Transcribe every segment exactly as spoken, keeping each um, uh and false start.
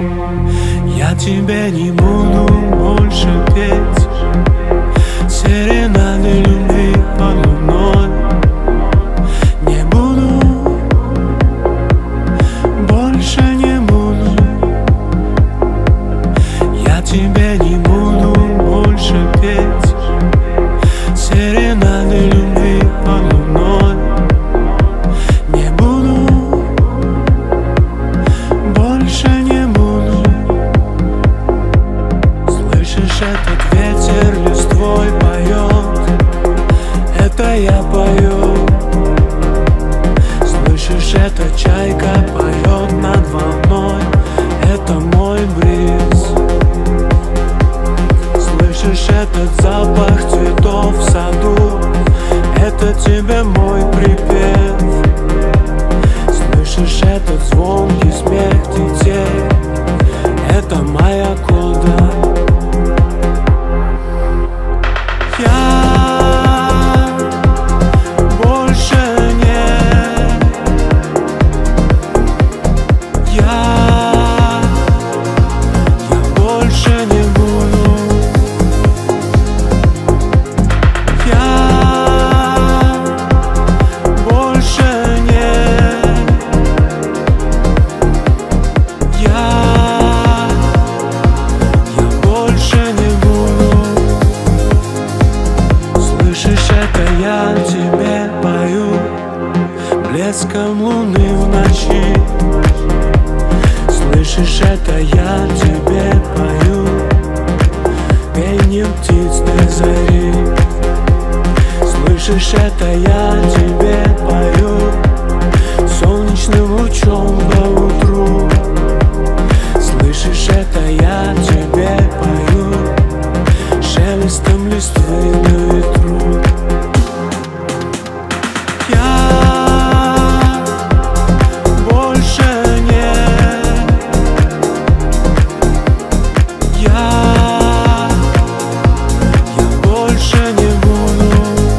Я тебе не буду больше петь серенады любви под луной. Не буду, больше не буду. Я тебе не буду больше петь серенады любви под луной. Не буду, больше не буду. Слышишь, этот ветер листвой поет, это я пою. Слышишь, эта чайка поет над волной, это мой бриз. Слышишь, этот запах цветов в саду, это тебе мой припев. Слышишь, этот звонкий смех детей, это моя кода. Я больше не, я, я больше не буду. Я больше не, я, я больше не буду. Слышишь, это я тебе пою блеском луны в ночи. Слышишь, это я тебе пою пением птиц на зари. Слышишь, это я тебе пою солнечным лучом по утру. Слышишь, это я тебе пою шелестом листвы на ветру. Я больше не, я, я больше не буду.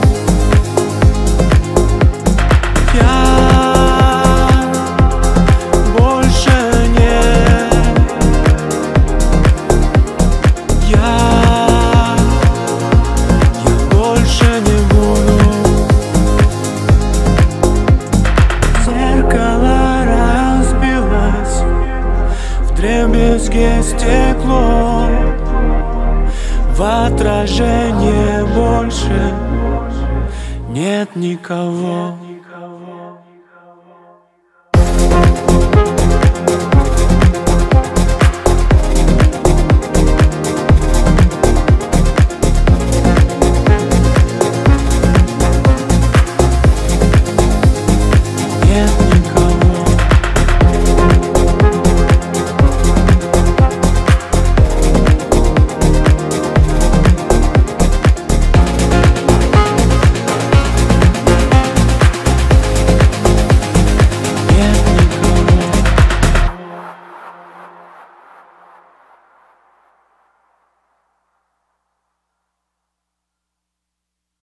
Я больше не, я, я больше не буду. Зеркало разбилось, вдребезги стекло, в отражении больше нет никого.